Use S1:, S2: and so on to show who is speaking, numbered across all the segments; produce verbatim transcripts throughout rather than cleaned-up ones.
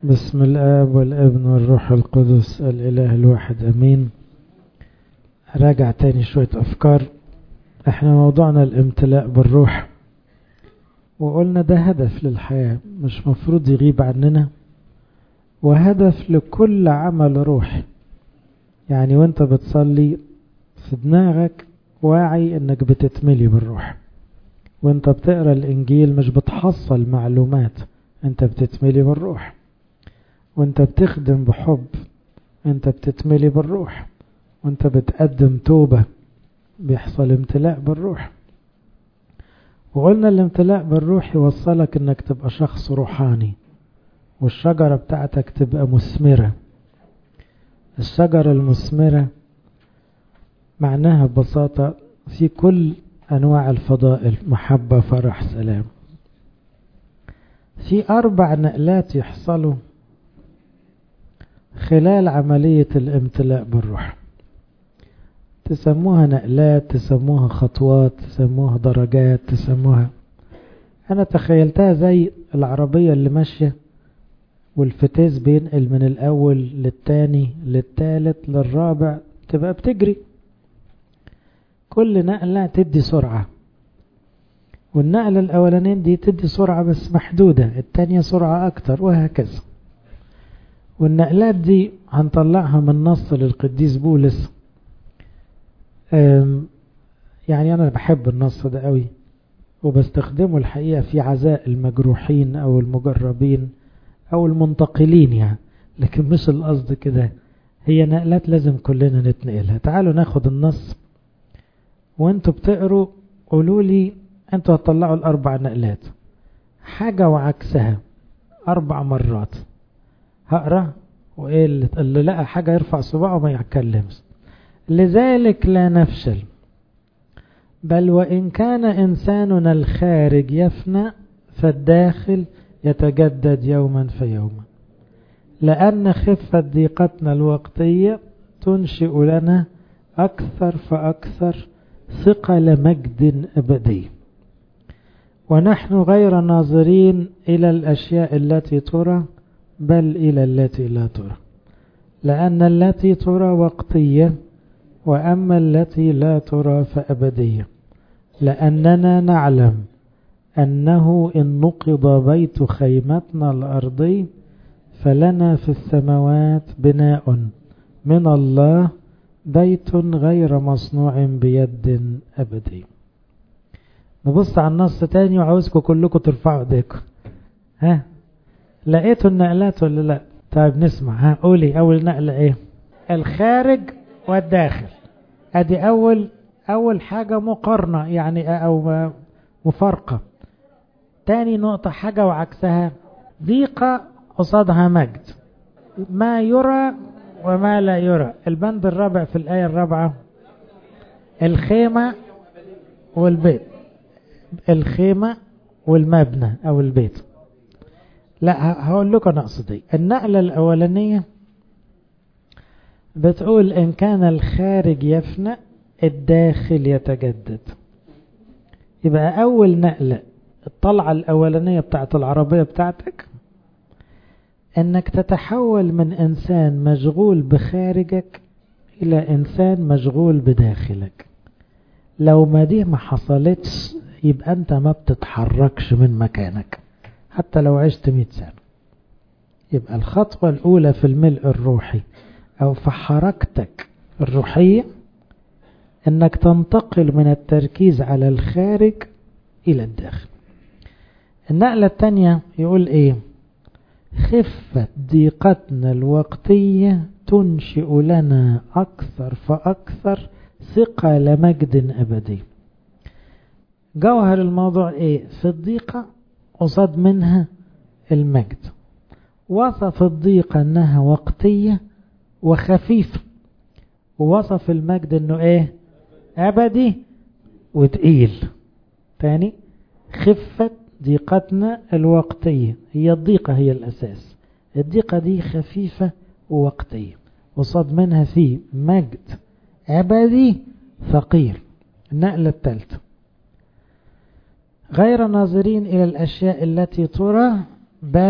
S1: بسم الآب والابن والروح القدس الإله الواحد أمين. راجع تاني شوية أفكار. احنا موضوعنا الامتلاء بالروح، وقلنا ده هدف للحياة مش مفروض يغيب عننا، وهدف لكل عمل روحي. يعني وانت بتصلي في دماغك واعي انك بتتملي بالروح، وانت بتقرأ الانجيل مش بتحصل معلومات، انت بتتملي بالروح، وانت بتخدم بحب انت بتتملي بالروح، وانت بتقدم توبة بيحصل امتلاء بالروح. وقلنا الامتلاء بالروح يوصلك انك تبقى شخص روحاني، والشجرة بتاعتك تبقى مثمرة. الشجرة المثمرة معناها ببساطة في كل انواع الفضائل: محبة، فرح، سلام. في اربع نقلات يحصلوا خلال عملية الامتلاء بالروح، تسموها نقلات، تسموها خطوات، تسموها درجات، تسموها. انا تخيلتها زي العربية اللي ماشية والفتيس بينقل من الاول للتاني للتالت للرابع، تبقى بتجري. كل نقلة تدي سرعة، والنقلة الاولانين دي تدي سرعة بس محدودة، التانية سرعة اكتر، وهكذا. والنقلات دي هنطلعها من نص للقديس بولس. يعني أنا بحب النص ده قوي، وبستخدمه الحقيقة في عزاء المجروحين أو المجربين أو المنتقلين يعني، لكن مش القصد كده، هي نقلات لازم كلنا نتنقلها. تعالوا ناخد النص وانتوا بتقروا قولوا لي انتوا هتطلعوا الأربع نقلات حاجة وعكسها أربع مرات. هقرأ وإيه اللي لقى حاجة يرفع صباعه ما يتكلمش. لذلك لا نفشل، بل وإن كان إنساننا الخارج يفنى فالداخل يتجدد يوما فيوما، لأن خفة ضيقتنا الوقتية تنشئ لنا أكثر فأكثر ثقل مجد أبدي، ونحن غير ناظرين إلى الأشياء التي ترى بل إلى التي لا ترى، لأن التي ترى وقتية وأما التي لا ترى فأبدية. لأننا نعلم أنه إن نقض بيت خيمتنا الأرضي فلنا في السماوات بناء من الله، بيت غير مصنوع بيد أبدي. نبص على النص تاني وعاوزكم كلكم ترفعوا ايديكم. ها لقيتوا النقلات ولا لا؟ طيب نسمع. ها قولي أول نقلة ايه؟ الخارج والداخل. ادي اول اول حاجة مقارنة يعني او مفارقة. تاني نقطة حاجة وعكسها، ضيقة قصادها مجد، ما يرى وما لا يرى. البند الرابع في الآية الرابعة، الخيمة والبيت، الخيمة والمبنى او البيت. لا هقول لكم نقصد ايه. النقلة الاولانية بتقول إن كان الخارج يفنى الداخل يتجدد. يبقى أول نقلة الطلعة الأولانية بتاعت العربية بتاعتك أنك تتحول من إنسان مشغول بخارجك إلى إنسان مشغول بداخلك. لو ما دي ما حصلتش يبقى أنت ما بتتحركش من مكانك حتى لو عشت مئة سنة. يبقى الخطوة الأولى في الملء الروحي أو في حركتك الروحية أنك تنتقل من التركيز على الخارج إلى الداخل. النقلة الثانية يقول إيه؟ خفة ضيقتنا الوقتية تنشئ لنا أكثر فأكثر ثقل مجد أبدي. جوهر الموضوع إيه؟ في الضيقة قصاد منها المجد. وصف الضيقة أنها وقتية وخفيف، ووصف المجد انه ايه؟ ابدي وتقيل. تاني، خفة ضيقتنا الوقتية، هي الضيقة هي الاساس. الضيقة دي خفيفة ووقتية، وصاد منها في مجد ابدي ثقيل. النقلة الثالثة، غير ناظرين الى الاشياء التي ترى بل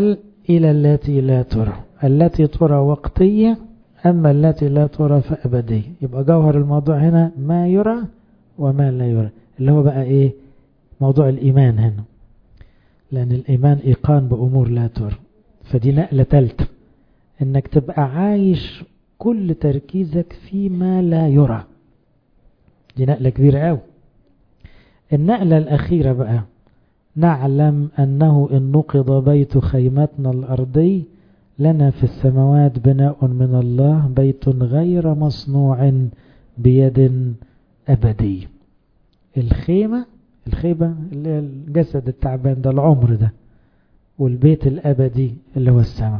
S1: إلى التي لا ترى. التي ترى وقتية، أما التي لا ترى فأبدية. يبقى جوهر الموضوع هنا ما يرى وما لا يرى، اللي هو بقى إيه؟ موضوع الإيمان هنا، لأن الإيمان إيقان بأمور لا ترى. فدي نقلة ثالثة، إنك تبقى عايش كل تركيزك فيما لا يرى. دي نقلة كبيرة أوي. النقلة الأخيرة بقى، نعلم أنه إن نقض بيت خيمتنا الأرضي لنا في السماوات بناء من الله، بيت غير مصنوع بيد أبدي. الخيمة، الخيمة اللي هي الجسد التعبان ده، العمر ده، والبيت الأبدي اللي هو السماء.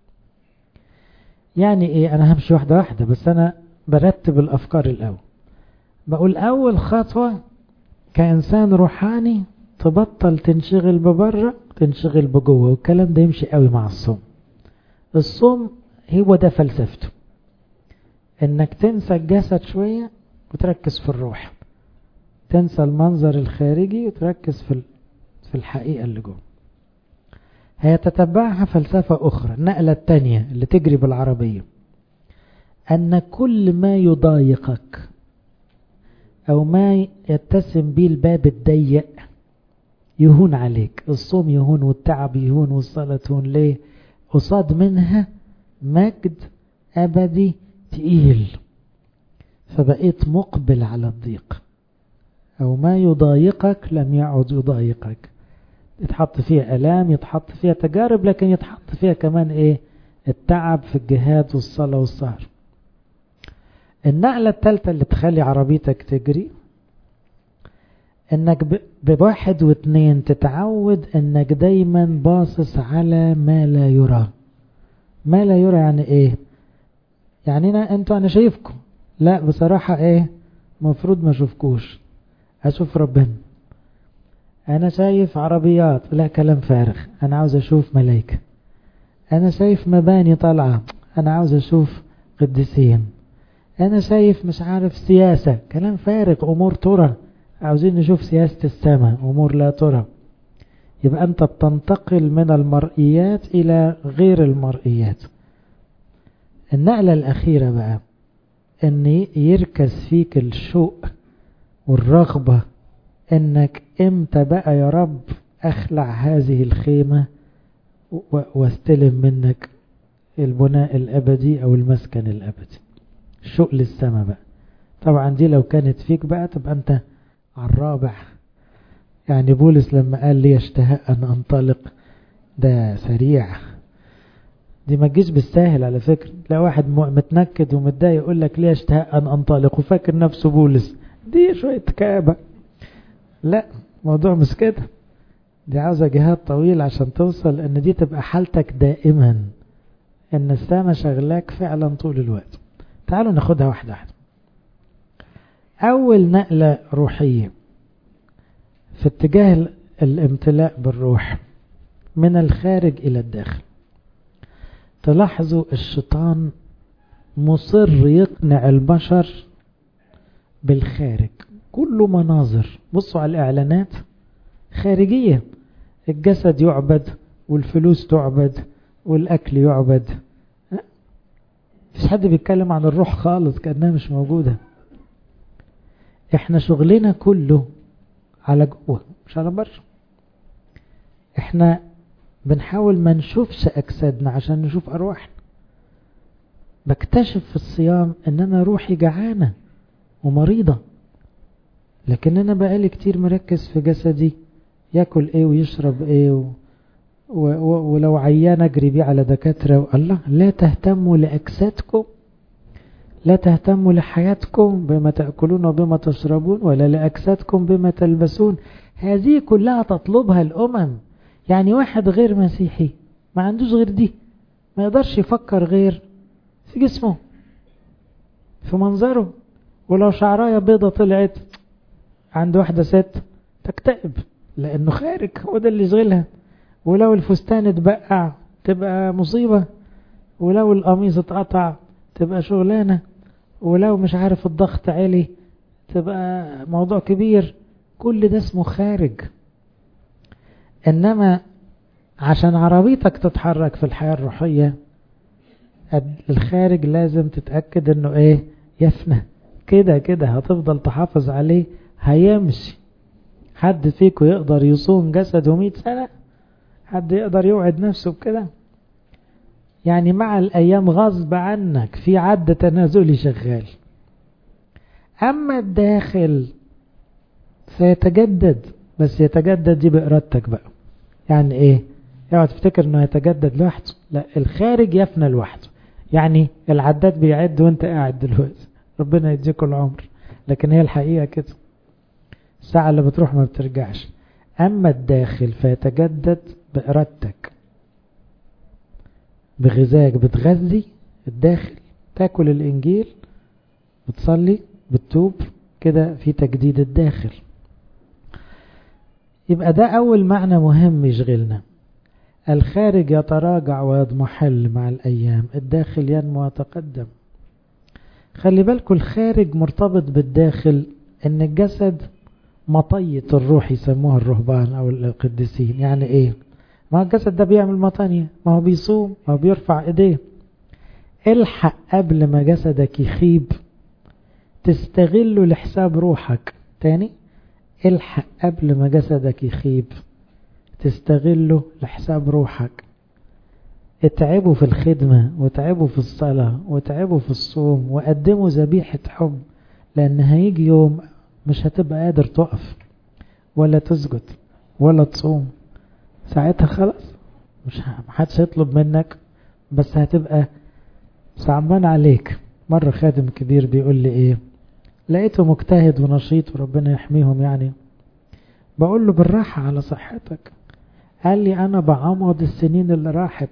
S1: يعني إيه؟ أنا همشي واحدة واحدة، بس أنا برتب الأفكار الأول. بقول أول خطوة كإنسان روحاني تبطل تنشغل ببره، تنشغل بجوه، والكلام ده يمشي قوي مع الصوم. الصوم هو ده فلسفته، انك تنسى الجسد شوية وتركز في الروح، تنسى المنظر الخارجي وتركز في في الحقيقة اللي جوه. هيتتبعها فلسفة أخرى، النقلة التانية اللي تجري بالعربية، أن كل ما يضايقك أو ما يتسم به الباب الضيق يهون عليك. الصوم يهون، والتعب يهون، والصلاة تهون. ليه؟ قصاد منها مجد أبدي تقيل، فبقيت مقبل على الضيق. أو ما يضايقك لم يعد يضايقك. يتحط فيها ألام، يتحط فيها تجارب، لكن يتحط فيها كمان إيه؟ التعب في الجهاد والصلاة والسهر. النقلة الثالثة اللي تخلي عربيتك تجري، انك بواحد واثنين تتعود انك دايما باصص على ما لا يرى. ما لا يرى يعني ايه؟ يعني انا انتوا انا شايفكم، لا بصراحة ايه؟ مفروض ما اشوفكوش، اشوف ربنا. انا شايف عربيات، لا كلام فارغ، انا عاوز اشوف ملايكة. انا شايف مباني طالعة، انا عاوز اشوف قديسين. انا شايف مش عارف سياسة، كلام فارغ، امور ترى، عاوزين نشوف سياسة السماء، امور لا ترى. يبقى انت بتنتقل من المرئيات الى غير المرئيات. النقلة الاخيرة بقى، ان يركز فيك الشوق والرغبة، انك امتى بقى يا رب اخلع هذه الخيمة واستلم منك البناء الابدي او المسكن الابدي. الشوق للسماء بقى. طبعا دي لو كانت فيك بقى تبقى انت على الرابع. يعني بولس لما قال لي اشتهى ان انطلق، ده سريع. دي ما تجيش بالساهل على فكرة. لا واحد متنكد ومتضايق يقول لك ليه اشتهى ان انطلق وفاكر نفسه بولس، دي شوية كآبة. لا، موضوع مش كده. دي عاوزة جهاد طويل عشان توصل ان دي تبقى حالتك دائما، ان السما شغلاك فعلا طول الوقت. تعالوا ناخدها واحدة واحدة. اول نقلة روحية في اتجاه الامتلاء بالروح من الخارج الى الداخل. تلاحظوا الشيطان مصر يقنع البشر بالخارج، كله مناظر. بصوا على الاعلانات خارجية، الجسد يعبد والفلوس تعبد والاكل يعبد. مفيش حد بيتكلم عن الروح خالص، كأنها مش موجودة. احنا شغلنا كله على جوه مش على بره. احنا بنحاول ما نشوفش اجسادنا عشان نشوف ارواحنا. بكتشف في الصيام ان انا روحي جعانة ومريضة، لكن انا بقالي كتير مركز في جسدي، ياكل ايه ويشرب ايه و... و... و... ولو عيان اجري بيه على دكاترة. الله، لا تهتموا لاجسادكم، لا تهتموا لحياتكم بما تأكلون وبما تشربون، ولا لأجسادكم بما تلبسون. هذه كلها تطلبها الأمم. يعني واحد غير مسيحي ما عندوش غير دي، ما يقدرش يفكر غير في جسمه، في منظره. ولو شعراية بيضة طلعت عند واحدة ست تكتئب، لأنه خارج، هو ده اللي يشغلها. ولو الفستان اتبقع تبقى مصيبة، ولو القميص اتقطع تبقى شغلانة، ولو مش عارف الضغط عالي تبقى موضوع كبير. كل ده اسمه خارج. انما عشان عربيتك تتحرك في الحياة الروحية الخارج لازم تتأكد انه ايه يفنى كده كده هتفضل تحافظ عليه هيمشي. حد فيكم يقدر يصوم جسده مئة سنة؟ حد يقدر يوعد نفسه بكده؟ يعني مع الأيام غصب عنك في عد تنازلي شغال. أما الداخل سيتجدد، بس يتجدد دي بإرادتك بقى. يعني إيه؟ يعني تفتكر إنه يتجدد لوحده؟ لا، الخارج يفنى لوحده. يعني العداد بيعد وانت قاعد دلوقتي، ربنا يديك العمر، لكن هي الحقيقة كده، الساعة اللي بتروح ما بترجعش. أما الداخل فيتجدد بإرادتك، بغذاك، بتغذي الداخل، تاكل الإنجيل، بتصلي، بتتوب، كده في تجديد الداخل. يبقى ده أول معنى مهم يشغلنا. الخارج يتراجع ويضمحل مع الأيام، الداخل ينمو ويتقدم. خلي بالكم الخارج مرتبط بالداخل، ان الجسد مطية الروح يسموها الرهبان او القديسين. يعني ايه؟ ما الجسد ده بيعمل مطانية، ما هو بيصوم، ما هو بيرفع ايديه. الحق قبل ما جسدك يخيب تستغله لحساب روحك. تاني، الحق قبل ما جسدك يخيب تستغله لحساب روحك. اتعبوا في الخدمة وتعبوا في الصلاة وتعبوا في الصوم وقدموا ذبيحة حب، لأن هيجي يوم مش هتبقى قادر تقف ولا تسجد ولا تصوم. ساعتها خلاص مش محدش يطلب منك، بس هتبقى صعبان عليك. مرة خادم كبير بيقول لي ايه، لقيته مجتهد ونشيط وربنا يحميهم يعني، بقول له بالراحة على صحتك. قال لي انا بعمض السنين اللي راحت،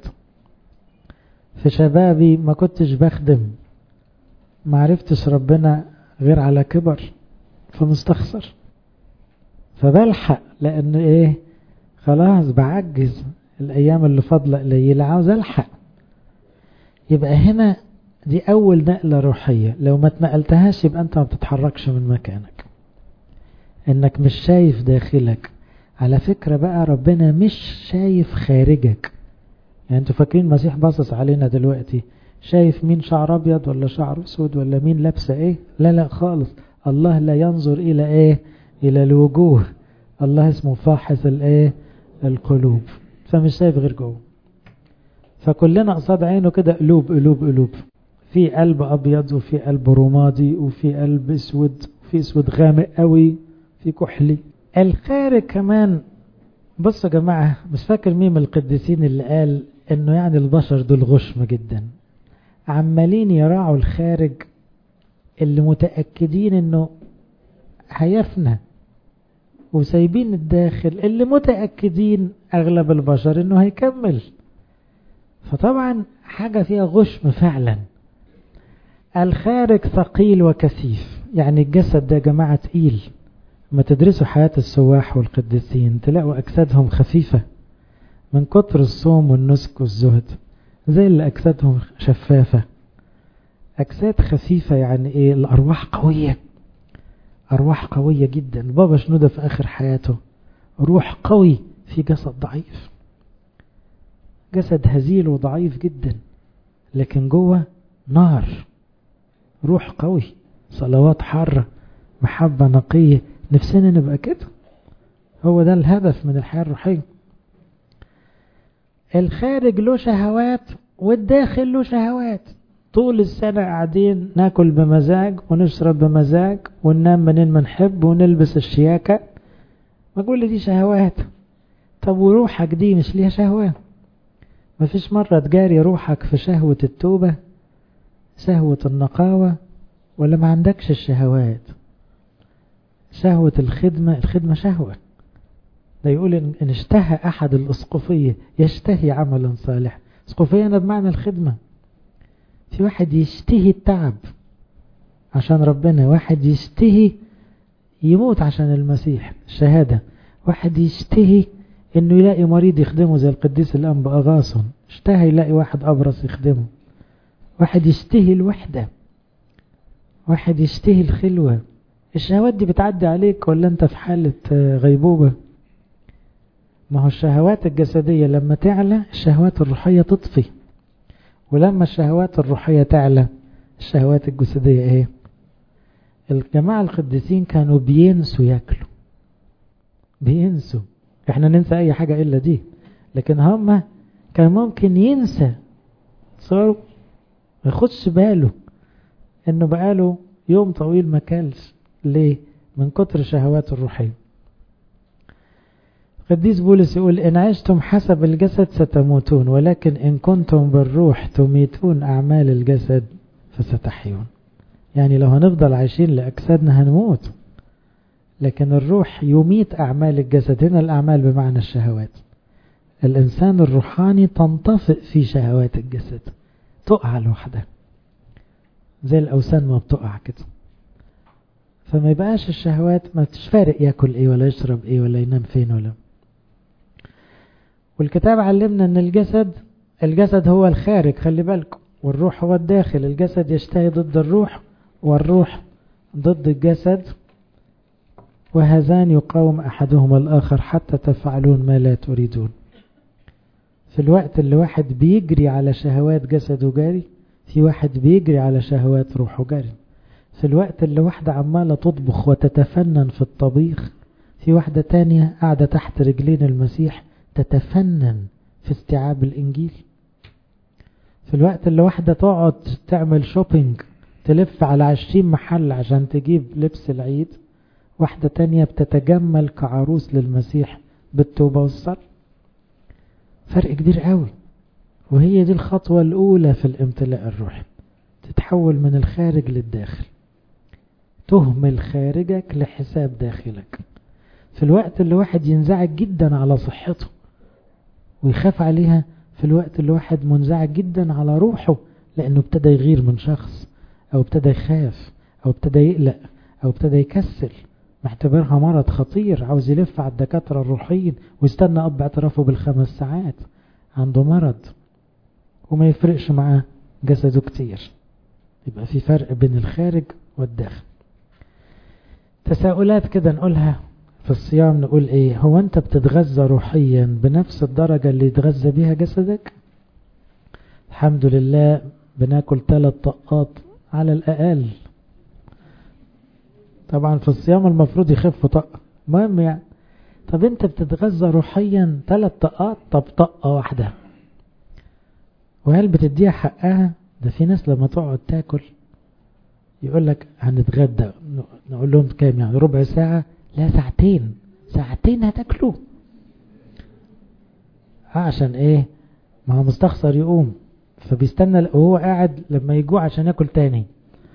S1: في شبابي ما كنتش بخدم، ما عرفتش ربنا غير على كبر، فمستخسر، فبلحق لان ايه خلاص بعجز، الايام اللي فاضله قليله عاوز الحق. يبقى هنا دي اول نقله روحيه، لو ما اتنقلتهاش يبقى انت ما بتتحركش من مكانك، انك مش شايف داخلك. على فكره بقى ربنا مش شايف خارجك. يعني انتوا فاكرين المسيح باصص علينا دلوقتي شايف مين شعر ابيض ولا شعر اسود ولا مين لابسه ايه؟ لا لا خالص. الله لا ينظر الى ايه؟ الى الوجوه. الله اسمه فاحص الايه؟ القلوب. فمش شايف غير جوه. فكلنا قصاد عينه كده قلوب قلوب قلوب، في قلب ابيض وفي قلب رمادي وفي قلب اسود وفي اسود غامق قوي في كحلي. الخارج كمان. بصوا يا جماعه، مش فاكر مين من القديسين اللي قال انه يعني البشر دول غشم جدا، عمالين يراعوا الخارج اللي متأكدين انه هيفنى، وسايبين الداخل اللي متأكدين اغلب البشر انه هيكمل. فطبعا حاجة فيها غشم فعلا. الخارج ثقيل وكثيف، يعني الجسد ده يا جماعة تقيل. ما تدرسوا حياة السواح والقديسين تلاقوا اجسادهم خفيفة من كتر الصوم والنسك والزهد، زي اللي اجسادهم شفافة. اجساد خفيفة يعني ايه؟ الارواح قوية، ارواح قوية جدا. بابا شنودة في اخر حياته روح قوي في جسد ضعيف، جسد هزيل وضعيف جدا، لكن جوه نار، روح قوي، صلوات حارة، محبة نقية. نفسنا نبقى كده، هو ده الهدف من الحياة الروحية. الخارج له شهوات والداخل له شهوات. طول السنة قاعدين ناكل بمزاج ونشرب بمزاج وننام منين ما نحب ونلبس الشياكة، ما كل دي شهوات. طب وروحك دي مش ليها شهوة؟ ما فيش مرة تجاري روحك في شهوة التوبة، شهوة النقاوة، ولا ما عندكش الشهوات؟ شهوة الخدمة، الخدمة شهوة. ده يقول إن اشتهى أحد الأسقفية يشتهي عملا صالح. أسقفية أنا بمعنى الخدمة. في واحد يشتهي التعب عشان ربنا، واحد يشتهي يموت عشان المسيح الشهادة، واحد يشتهي انه يلاقي مريض يخدمه زي القديس الأنبا أغاثون، اشتهى يلاقي واحد أبرص يخدمه، واحد يشتهي الوحدة، واحد يشتهي الخلوة. الشهوات دي بتعدي عليك ولا انت في حالة غيبوبة؟ ما هو الشهوات الجسدية لما تعلى الشهوات الروحية تطفي، ولما الشهوات الروحية تعلى الشهوات الجسدية ايه؟ الجماعة القديسين كانوا بينسوا ياكلوا، بينسوا. احنا ننسى اي حاجة الا دي، لكن هم كان ممكن ينسى، صاروا ما ياخدش باله انه بقاله يوم طويل ما كلش. ليه؟ من كتر شهوات الروحية. قديس بولس يقول إن عشتم حسب الجسد ستموتون، ولكن إن كنتم بالروح تميتون أعمال الجسد فستحيون. يعني لو هنفضل عايشين لأجسادنا هنموت، لكن الروح يميت أعمال الجسد. هنا الأعمال بمعنى الشهوات. الإنسان الروحاني تنطفئ في شهوات الجسد، تقع لوحدها زي الأوثان ما بتقع كده، فما يبقاش الشهوات ما تفارق يأكل إيه ولا يشرب إيه ولا ينام فين ولا. والكتاب علمنا أن الجسد الجسد هو الخارج، خلي بالكم، والروح هو الداخل. الجسد يشتهي ضد الروح، والروح ضد الجسد، وهذان يقاوم أحدهما الآخر حتى تفعلون ما لا تريدون. في الوقت اللي واحد بيجري على شهوات جسده جاري، في واحد بيجري على شهوات روحه جاري. في الوقت اللي واحدة عمالة تطبخ وتتفنن في الطبيخ، في واحدة تانية قاعدة تحت رجلين المسيح تتفنن في استيعاب الإنجيل. في الوقت اللي واحدة تقعد تعمل شوبينج، تلف على عشرين محل عشان تجيب لبس العيد، واحدة تانية بتتجمل كعروس للمسيح بالتوبة والصلاة. فرق كبير قوي. وهي دي الخطوة الأولى في الامتلاء الروحي، تتحول من الخارج للداخل، تهمل خارجك لحساب داخلك. في الوقت اللي واحد ينزعج جدا على صحته ويخاف عليها، في الوقت اللي واحد منزعج جدا على روحه لأنه ابتدى يغير من شخص، أو ابتدى يخاف، أو ابتدى يقلق، أو ابتدى يكسل، معتبرها مرض خطير، عاوز يلف على الدكاترة الروحيين ويستنى أب اعترافه بالخمس ساعات، عنده مرض وما يفرقش معاه جسده كتير. يبقى في فرق بين الخارج والداخل. تساؤلات كده نقولها في الصيام، نقول ايه؟ هو انت بتتغذى روحيا بنفس الدرجة اللي يتغذى بيها جسدك؟ الحمد لله بناكل ثلاث طقات على الأقل. طبعا في الصيام المفروض يخف طقة، مهم يعني. طب انت بتتغذى روحيا ثلاث طقات؟ طب طقة واحدة، وهل بتديها حقها؟ ده في ناس لما تقعد تاكل يقول لك هنتغدى، نقول لهم كام يعني؟ ربع ساعة؟ لا ساعتين، ساعتين هتاكلوا. عشان ايه؟ ما هو مستخسر يقوم، فبيستنى وهو قاعد لما يجوع عشان ياكل تاني.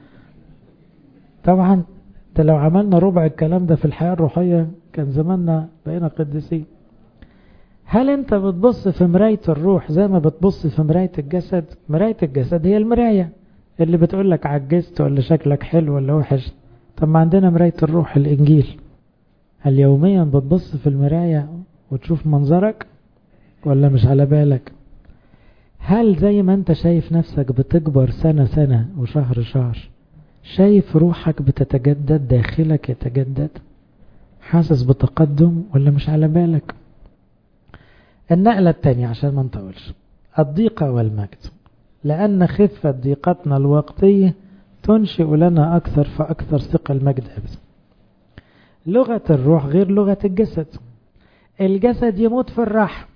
S1: طبعا ده لو عملنا ربع الكلام ده في الحياة الروحية كان زماننا بقينا قديسين. هل انت بتبص في مراية الروح زي ما بتبص في مراية الجسد؟ مراية الجسد هي المراية اللي بتقولك عجزت ولا شكلك حلو ولا وحش. طب ما عندنا مراية الروح الإنجيل. هل يوميا بتبص في المراية وتشوف منظرك ولا مش على بالك؟ هل زي ما انت شايف نفسك بتكبر سنة سنة وشهر شهر، شايف روحك بتتجدد، داخلك يتجدد، حاسس بتقدم ولا مش على بالك؟ النقلة التانية عشان ما نطولش، الضيقة والمجد. لأن خفة ضيقتنا الوقتية تنشئ لنا أكثر فأكثر ثقة المجد أبدا. لغة الروح غير لغة الجسد. الجسد يموت في الراحة،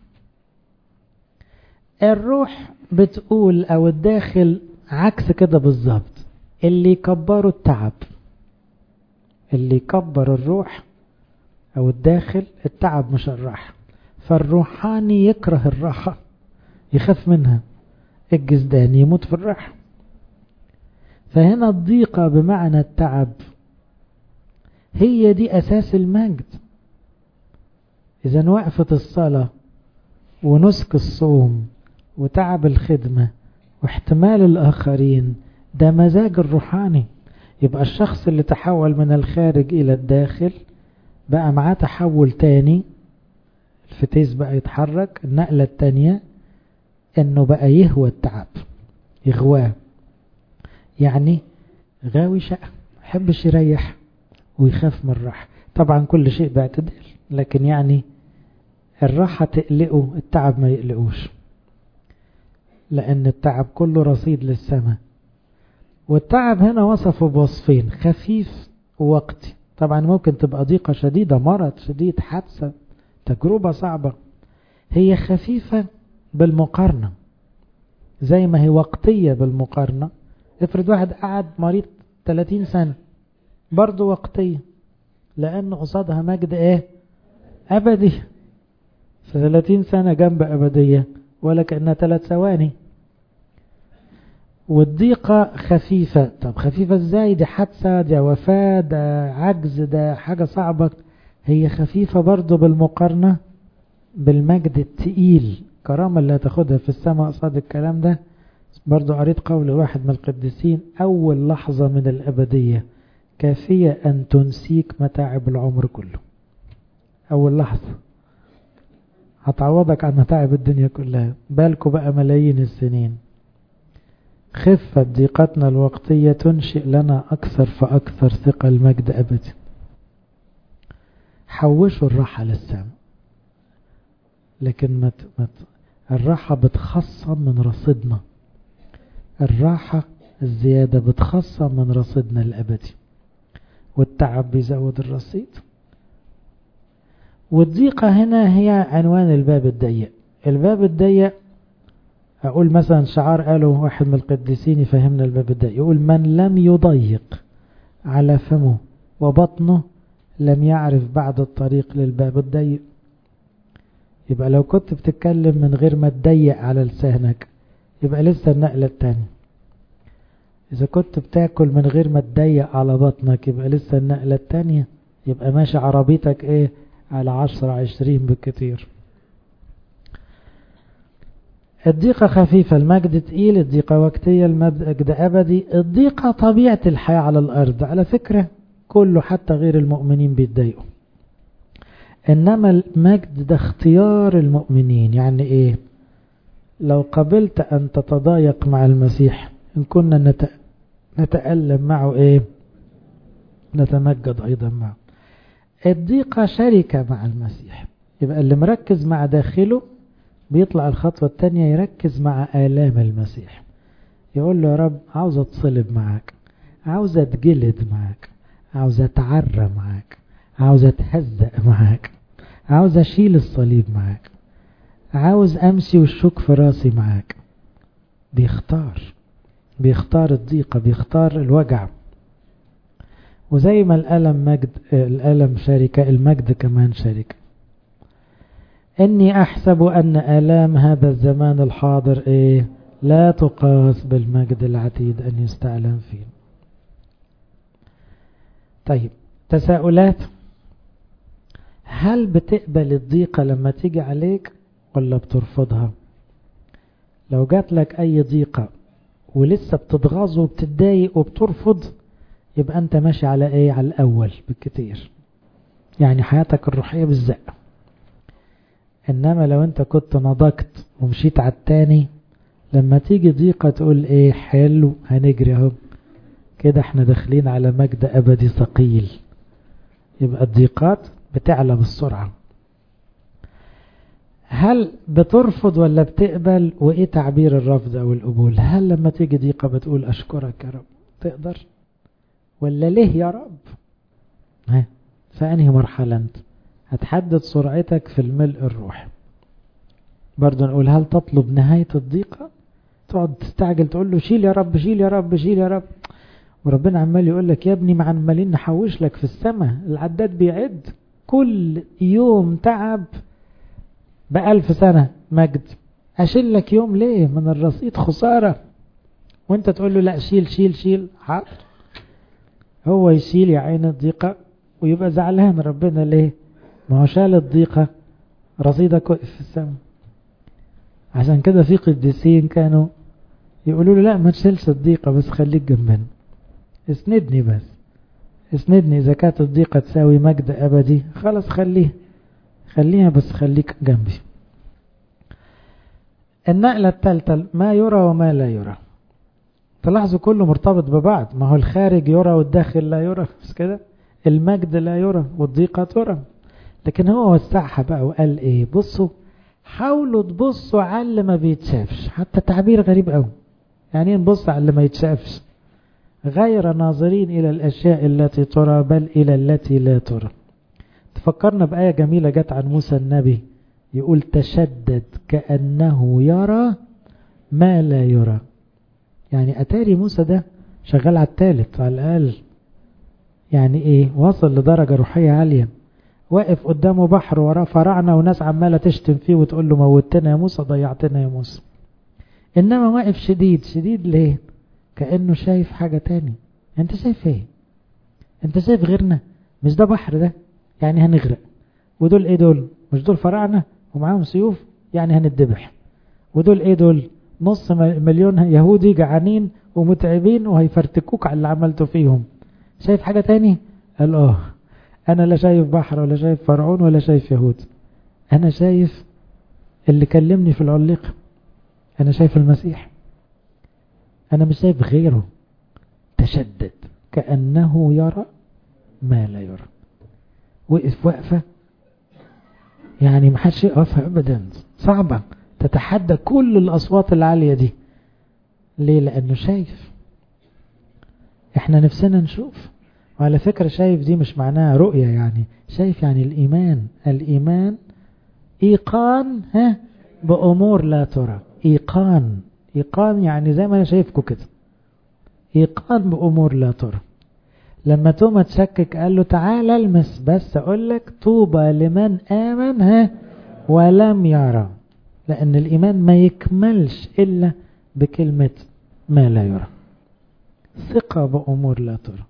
S1: الروح بتقول أو الداخل عكس كده بالظبط. اللي يكبروا التعب، اللي يكبر الروح أو الداخل التعب مش الراحة. فالروحاني يكره الراحة، يخاف منها. الجسداني يموت في الراحة. فهنا الضيقة بمعنى التعب هي دي أساس المجد. إذا وقفة الصلاة ونسك الصوم وتعب الخدمة واحتمال الآخرين ده مزاج الروحاني. يبقى الشخص اللي تحول من الخارج إلى الداخل بقى معاه تحول تاني، الفتيس بقى يتحرك. النقلة التانية انه بقى يهوى التعب، يغواه، يعني غاوي شقة، يحبش يريح ويخاف من الراحة. طبعا كل شيء باعتدال، لكن يعني الراحة تقلقه، التعب ما يقلقوش، لأن التعب كله رصيد للسماء. والتعب هنا وصفه بوصفين، خفيف ووقتي. طبعا ممكن تبقى ضيقة شديدة، مرض شديد، حادثة، تجربة صعبة. هي خفيفة بالمقارنة زي ما هي وقتية بالمقارنة. افرض واحد قعد مريض ثلاثين سنة، برضو وقتية، لأنه قصادها مجد ايه؟ أبدي. في ثلاثين سنة جنب أبدية ولا كأنها ثلاث ثواني. والضيقة خفيفة. طب خفيفة ازاي؟ دي حادثة، دي وفاة، ده عجز، ده حاجة صعبة. هي خفيفة برضو بالمقارنة بالمجد التقيل، كرامة اللي هتاخدها في السماء قصاد الكلام ده. برضو قريت قول واحد من القديسين: أول لحظة من الأبدية كافية أن تنسيك متاعب العمر كله. أول لحظة هتعوضك عن متاعب الدنيا كلها، بالكوا بقى ملايين السنين. خفة ضيقتنا الوقتية تنشئ لنا أكثر فأكثر ثقة المجد أبدي. حوشوا الراحة للسماء، لكن مت مت الراحة بتخصم من رصيدنا. الراحة الزيادة بتخصم من رصيدنا الأبدي، والتعب بيزود الرصيد. والضيقة هنا هي عنوان الباب الضيق. الباب الضيق، أقول مثلا شعار قاله واحد من القديسين يفهمنا الباب الضيق، يقول: من لم يضيق على فمه وبطنه لم يعرف بعد الطريق للباب الضيق. يبقى لو كنت بتتكلم من غير ما تضيق على لسانك يبقى لسه النقلة التانية. إذا كنت بتاكل من غير ما تضيق على بطنك يبقى لسه النقلة التانية. يبقى ماشي عربيتك ايه؟ على عشرة عشرين بالكتير. الضيقة خفيفة، المجد تقيل. الضيقة وقتية، المجد أبدي. الضيقة طبيعة الحياة على الأرض، على فكرة كله حتى غير المؤمنين بيتضايقوا. إنما المجد ده اختيار المؤمنين. يعني إيه؟ لو قبلت أن تتضايق مع المسيح، إن كنا نتألم معه إيه؟ نتمجد أيضا معه. الضيقة شركة مع المسيح. يبقى اللي مركز مع داخله بيطلع الخطوة التانية يركز مع آلام المسيح، يقول له: يا رب عاوز اتصلب معاك، عاوز اتجلد معاك، عاوز اتعرى معاك، عاوز اتهزأ معاك، عاوز اشيل الصليب معاك، عاوز امشي والشوك في راسي معاك. بيختار بيختار الضيقة، بيختار الوجع. وزي ما الألم مجد، الألم شركة، المجد كمان شركة. إني أحسب أن آلام هذا الزمان الحاضر إيه؟ لا تقاس بالمجد العتيد أن يستعلم فيه. طيب، تساؤلات: هل بتقبل الضيقة لما تيجي عليك ولا بترفضها؟ لو جات لك أي ضيقة ولسه بتتغاظ وبتتضايق وبترفض، يبقى أنت ماشي على إيه؟ على الأول بالكتير، يعني حياتك الروحية بالزق. إنما لو أنت كنت نضجت ومشيت على التاني، لما تيجي ضيقة تقول إيه؟ حلو، هنجري اهو كده، احنا داخلين على مجد أبدي ثقيل. يبقى الضيقات بتعلى بالسرعة. هل بترفض ولا بتقبل؟ وإيه تعبير الرفض أو القبول؟ هل لما تيجي ضيقة بتقول أشكرك يا رب تقدر، ولا ليه يا رب؟ ها، فأنهي مرحلة أنت؟ هتحدد سرعتك في الملء الروحي. برضو نقول: هل تطلب نهاية الضيقة؟ تقعد تستعجل تقول له: شيل يا رب، شيل يا رب، شيل يا رب، وربنا عمال يقول لك: يا ابني ما عمالين نحوش لك في السماء، العداد بيعد، كل يوم تعب بألف سنة مجد، أشيل لك يوم ليه من الرصيد؟ خسارة. وانت تقول له: لا شيل شيل شيل، حاضر. هو يشيل يا عين الضيقة ويبقى زعلان ربنا ليه؟ ما هو شال الضيقة، رصيدك وقف في السماء. عشان كده في قديسين كانوا يقولوا له: لا ما تشيلش الضيقة، بس خليك جنبنا، اسندني بس، اسندني. إذا كانت الضيقة تساوي مجد أبدي خلاص خليها خليها بس خليك جنبي. النقلة الثالثة: ما يرى وما لا يرى. تلاحظوا كله مرتبط ببعض، ما هو الخارج يرى والداخل لا يرى، بس كده المجد لا يرى والضيقة ترى. لكن هو وسعها بقى وقال ايه؟ بصوا حاولوا تبصوا على اللي ما بيتشافش. حتى تعبير غريب قوي، يعني نبص على اللي ما يتشافش، غير ناظرين الى الاشياء التي ترى بل الى التي لا ترى. تفكرنا بآية جميلة جت عن موسى النبي، يقول تشدد كأنه يرى ما لا يرى. يعني أتاري موسى ده شغال على الثالث على الأقل، يعني إيه؟ وصل لدرجة روحية عالية، واقف قدامه بحر وراه فراعنة وناس عمالة تشتم فيه وتقول له موتنا يا موسى، ضيعتنا يا موسى. إنما واقف شديد. شديد ليه؟ كأنه شايف حاجة تاني. أنت شايف إيه؟ أنت شايف غيرنا؟ مش ده بحر ده؟ يعني هنغرق. ودول إيه دول؟ مش دول فراعنة ومعاهم سيوف؟ يعني هنتذبح. ودول إيه دول؟ نص مليون يهودي جعانين ومتعبين وهيفرتكوك على اللي عملته فيهم. شايف حاجة تاني؟ قال اه انا لا شايف بحر ولا شايف فرعون ولا شايف يهود، انا شايف اللي كلمني في العليقة، انا شايف المسيح، انا مش شايف غيره. تشدد كأنه يرى ما لا يرى. وقف وقفة يعني محدش يقفها ابدا، صعبة، تتحدى كل الاصوات العالية دي. ليه؟ لانه شايف. احنا نفسنا نشوف. وعلى فكرة شايف دي مش معناها رؤية، يعني شايف يعني الإيمان. الإيمان إيقان ها بأمور لا ترى. إيقان إيقان يعني زي ما أنا شايفكم كده، إيقان بأمور لا ترى. لما توما تشكك قال له تعالى المس، بس أقول لك طوبى لمن آمن ها ولم يرى، لأن الإيمان ما يكملش إلا بكلمة ما لا يرى. ثقة بأمور لا ترى.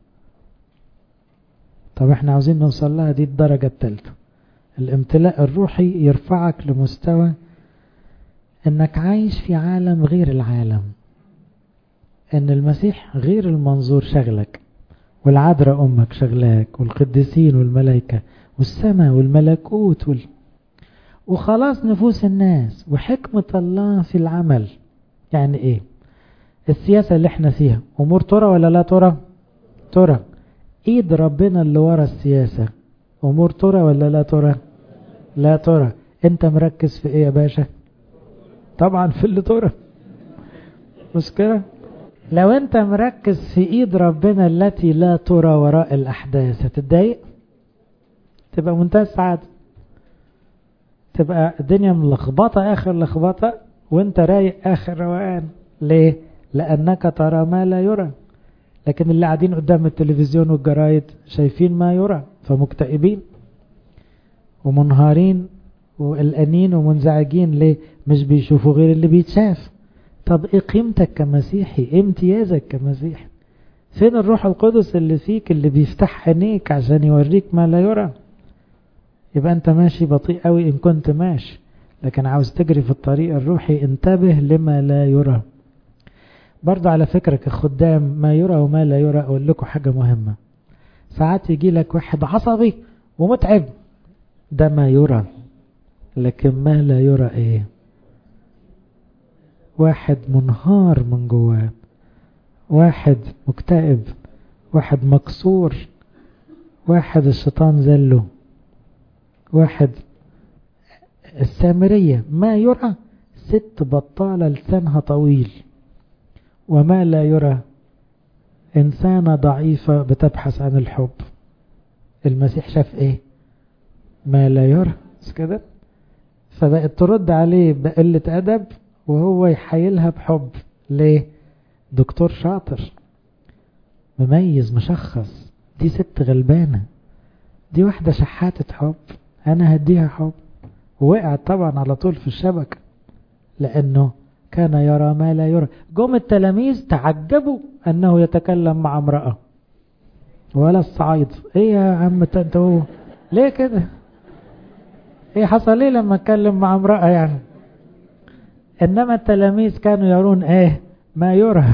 S1: طب احنا عاوزين نوصل لها، دي الدرجة الثالثة. الامتلاء الروحي يرفعك لمستوى انك عايش في عالم غير العالم، ان المسيح غير المنظور شغلك، والعذراء امك شغلاك، والقديسين والملائكة والسماء والملكوت وال... وخلاص نفوس الناس وحكمة الله في العمل. يعني ايه السياسة اللي احنا فيها؟ امور ترى ولا لا ترى؟ ترى. ايد ربنا اللي ورا السياسة امور ترى ولا لا ترى؟ لا ترى. انت مركز في ايه يا باشا؟ طبعا في اللي ترى، مش كده؟ لو انت مركز في ايد ربنا التي لا ترى وراء الاحداث هتتضايق؟ تبقى منتهى السعادة، تبقى الدنيا ملخبطة اخر لخبطة وانت رايق اخر روقان. ليه؟ لانك ترى ما لا يرى. لكن اللي قاعدين قدام التلفزيون والجرايد شايفين ما يرى، فمكتئبين ومنهارين وقلقانين ومنزعجين. ليه؟ مش بيشوفوا غير اللي بيتشاف. طب ايه قيمتك كمسيحي؟ ايه امتيازك كمسيحي؟ فين الروح القدس اللي فيك اللي بيفتح عينيك عشان يوريك ما لا يرى؟ يبقى انت ماشي بطيء قوي ان كنت ماشي، لكن عاوز تجري في الطريق الروحي انتبه لما لا يرى. برضه على فكرة كخدام ما يرى وما لا يرى، اقول لكم حاجة مهمة. ساعات يجي لك واحد عصبي ومتعب، ده ما يرى. لكن ما لا يرى ايه؟ واحد منهار من جواه، واحد مكتئب، واحد مكسور، واحد الشيطان زله، واحد السامرية ما يرى ست بطالة لسانها طويل. وما لا يرى إنسانة ضعيفة بتبحث عن الحب. المسيح شاف إيه؟ ما لا يرى، مش كده؟ فبقت ترد عليه بقلة أدب وهو يحيلها بحب. ليه؟ دكتور شاطر مميز مشخص، دي ست غلبانة، دي واحدة شحاتة حب، أنا هديها حب. ووقعت طبعا على طول في الشبكة لأنه كان يرى ما لا يرى. جم التلاميذ تعجبوا أنه يتكلم مع امرأة. ولا الصعيد ايه يا عم انتوا ليه كده؟ ايه حصل ليه لما اتكلم مع امرأة يعني؟ انما التلاميذ كانوا يرون ايه؟ ما يرى.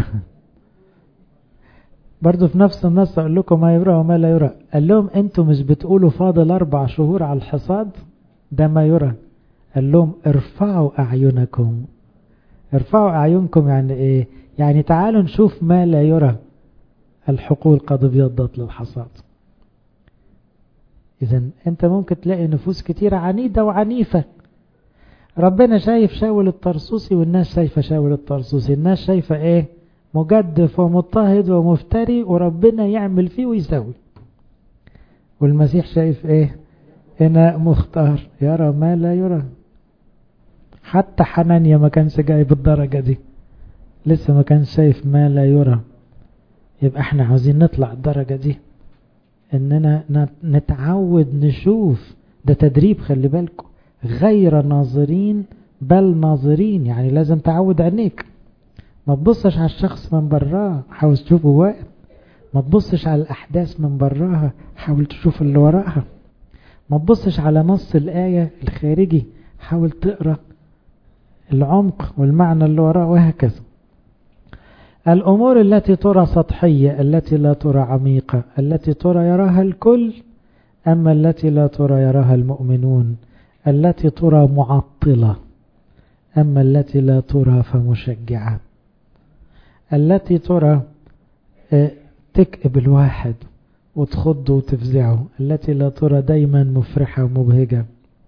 S1: برضو في نفس النص اقول لكم ما يرى وما لا يرى. قال لهم انتوا مش بتقولوا فاضل اربع شهور على الحصاد؟ ده ما يرى. قال لهم ارفعوا اعينكم. ارفعوا اعينكم يعني ايه؟ يعني تعالوا نشوف ما لا يرى. الحقول قد ابيضت للحصاد. إذا أنت ممكن تلاقي نفوس كتيرة عنيدة وعنيفة. ربنا شايف شاول الطرسوسي والناس شايفة شاول الطرسوسي. الناس شايفة إيه؟ مجدف ومضطهد ومفتري، وربنا يعمل فيه ويسوي. والمسيح شايف إيه؟ إناء مختار يرى ما لا يرى. حتى حنانيا ما كانش جاي بالدرجة دي، لسه ما كانش شايف ما لا يرى. يبقى احنا عاوزين نطلع الدرجة دي، اننا نتعود نشوف. ده تدريب، خلي بالكم، غير ناظرين بل ناظرين. يعني لازم تعود عينيك، ما تبصش على الشخص من براه، حاول تشوف جواه. ما تبصش على الأحداث من براها، حاول تشوف اللي وراها. ما تبصش على نص الآية الخارجي، حاول تقرأ العمق والمعنى اللي وراه، وهكذا. الأمور التي ترى سطحية، التي لا ترى عميقة، التي ترى يراها الكل، أما التي لا ترى يراها المؤمنون. التي ترى معطلة، أما التي لا ترى فمشجعة. التي ترى تكئب الواحد وتخضه وتفزعه، التي لا ترى دايما مفرحة ومبهجة.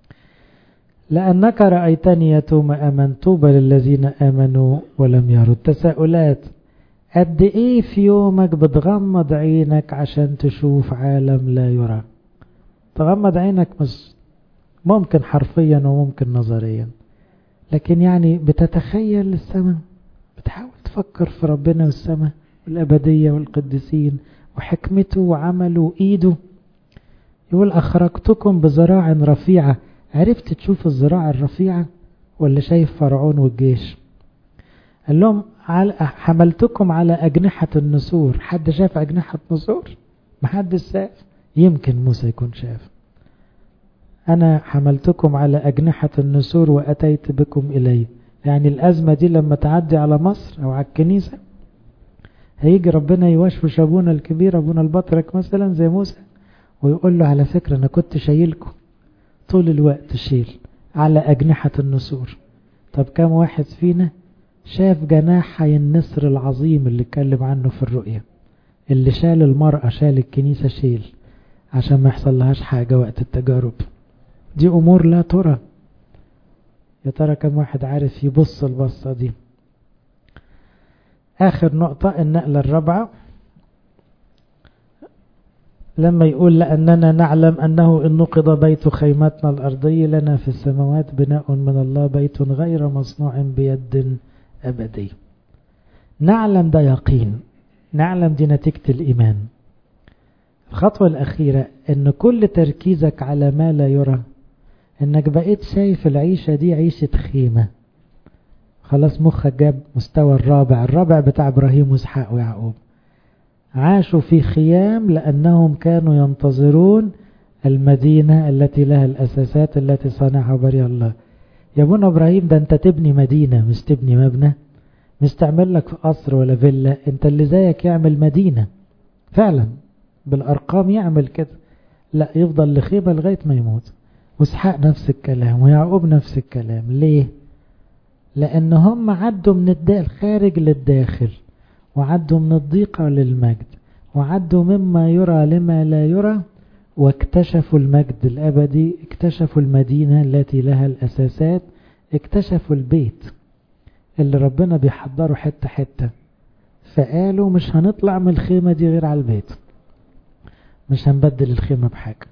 S1: لأنك رأيتني يتوم آمنت، طوبى للذين آمنوا ولم يروا. التساؤلات: قد ايه في يومك بتغمض عينك عشان تشوف عالم لا يرى؟ تغمض عينك مش ممكن حرفيا وممكن نظريا، لكن يعني بتتخيل السماء، بتحاول تفكر في ربنا والسماء والأبدية والقديسين وحكمته وعمله وإيده. يقول: أخرجتكم بزراع رفيعة. عرفت تشوف الزراعة الرفيعة ولا شايف فرعون والجيش؟ قال لهم: حملتكم على أجنحة النسور. حد شاف أجنحة نسور؟ محدش شاف. يمكن موسى يكون شاف. أنا حملتكم على أجنحة النسور وأتيت بكم إلي. يعني الأزمة دي لما تعدي على مصر أو على الكنيسة، هيجي ربنا يوشوش أبونا الكبير، أبونا البطرك مثلا زي موسى، ويقول له: على فكرة أنا كنت شايلكم طول الوقت، شيل على أجنحة النسور. طب كم واحد فينا شاف جناحي النسر العظيم اللي اتكلم عنه في الرؤية، اللي شال المرأة، شال الكنيسة، شيل عشان ما يحصل لهاش حاجة وقت التجارب دي؟ أمور لا ترى. يا ترى كم واحد عارف يبص البصة دي؟ آخر نقطة، النقلة الرابعة، لما يقول: لأننا نعلم أنه إن نقض بيت خيمتنا الأرضي لنا في السماوات بناء من الله، بيت غير مصنوع بيد أبدي. نعلم، ده يقين. نعلم دي نتيجة الإيمان. الخطوة الأخيرة أن كل تركيزك على ما لا يرى، أنك بقيت شايف العيشة دي عيشة خيمة. خلاص مخك جاب مستوى الرابع الرابع بتاع إبراهيم وإسحاق ويعقوب. عاشوا في خيام لأنهم كانوا ينتظرون المدينة التي لها الأساسات التي صنعها بري الله. يا ابونا إبراهيم، ده أنت تبني مدينة مش تبني مبنى، مش تعمل لك قصر ولا فيلا. أنت اللي زيك يعمل مدينة فعلا بالأرقام، يعمل كده، لا يفضل لخيبة لغاية ما يموت. وإسحاق نفس الكلام، ويعقوب نفس الكلام. ليه؟ لأن هم عدوا من الخارج للداخل، وعدوا من الضيقة للمجد، وعدوا مما يرى لما لا يرى، واكتشفوا المجد الأبدي، اكتشفوا المدينة التي لها الأساسات، اكتشفوا البيت اللي ربنا بيحضره حتة حتة. فقالوا: مش هنطلع من الخيمة دي غير على البيت، مش هنبدل الخيمة بحاجة،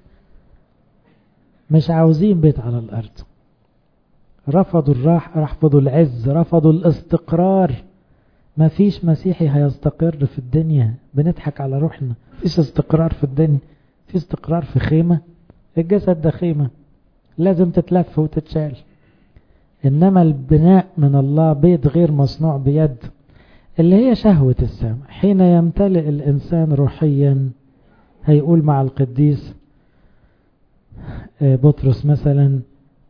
S1: مش عاوزين بيت على الأرض. رفضوا الراح، رفضوا العز، رفضوا الاستقرار. ما فيش مسيحي هيستقر في الدنيا، بنضحك على روحنا. فيش استقرار في الدنيا، في استقرار في خيمة. الجسد ده خيمة لازم تتلف وتتشال. إنما البناء من الله بيت غير مصنوع بيد، اللي هي شهوة السماء. حين يمتلئ الإنسان روحيا، هيقول مع القديس بطرس مثلا: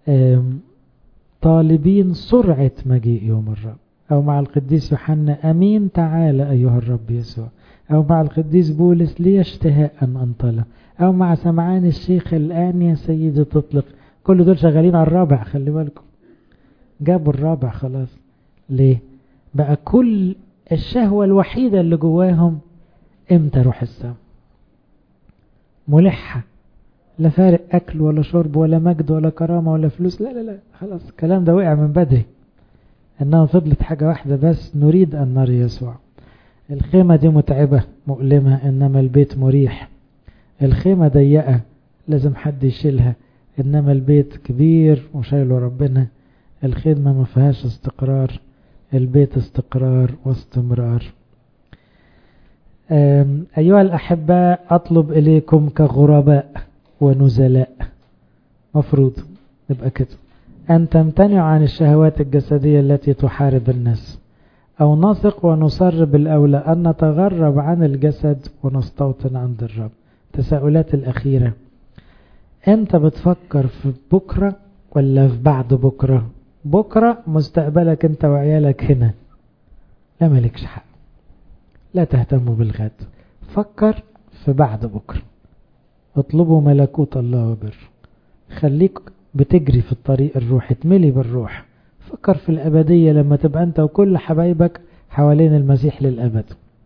S1: طالبين سرعة مجيء يوم الرب. أو مع القديس يوحنا: أمين تعال أيها الرب يسوع. أو مع القديس بولس: لي اشتهاء أن أنطلق. أو مع سمعان الشيخ: الآن يا سيدي تطلق. كل دول شغالين على الرابع، خلي بالكم، جابوا الرابع خلاص. ليه؟ بقى كل الشهوة الوحيدة اللي جواهم: امتى روح السماء؟ ملحة. لا فارق أكل ولا شرب ولا مجد ولا كرامة ولا فلوس، لا لا لا خلاص الكلام ده وقع من بدري. إنها فضلت حاجة واحدة بس، نريد أن نرى يسوع. الخيمة دي متعبة مؤلمة، إنما البيت مريح. الخيمة ضيقة لازم حد يشيلها، إنما البيت كبير وشايله ربنا. الخدمة ما فيهاش استقرار، البيت استقرار واستمرار. أيها الأحباء، أطلب إليكم كغرباء ونزلاء، مفروض نبقى كده، أن تمتنعوا عن الشهوات الجسدية التي تحارب الناس، أو نثق ونصر بالأولى أن نتغرب عن الجسد ونستوطن عند الرب. تساؤلات الأخيرة، أنت بتفكر في بكرة ولا في بعد بكرة؟ بكرة مستقبلك أنت وعيالك هنا، لا مالكش حق، لا تهتموا بالغد، فكر في بعد بكرة. اطلبوا ملكوت الله وبر، خليك بتجري في الطريق الروح، اتملي بالروح. فكر في الأبدية لما تبقى أنت وكل حبايبك حوالين المسيح للأبد،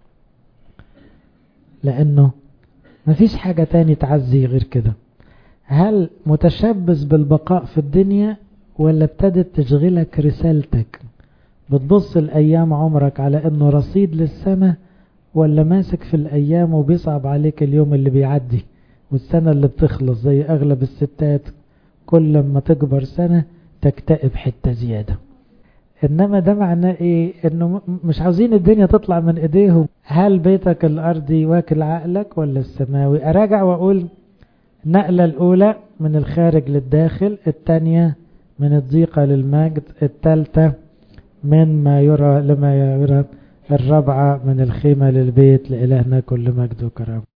S1: لأنه مفيش حاجة تاني تعزي غير كده. هل متشبث بالبقاء في الدنيا ولا ابتدت تشغلك رسالتك؟ بتبص الأيام عمرك على أنه رصيد للسماء، ولا ماسك في الأيام وبيصعب عليك اليوم اللي بيعدي والسنة اللي بتخلص؟ زي أغلب الستات كل ما تكبر سنة تكتئب حتة زيادة. إنما ده معناه إيه؟ إنه مش عاوزين الدنيا تطلع من إيديهم. هل بيتك الأرضي واكل عقلك ولا السماوي؟ أراجع وأقول نقلة الأولى من الخارج للداخل، الثانية من الضيقة للمجد، الثالثة من ما يرى لما يرى، الرابعة من الخيمة للبيت. لإلهنا كل مجد وكرامة.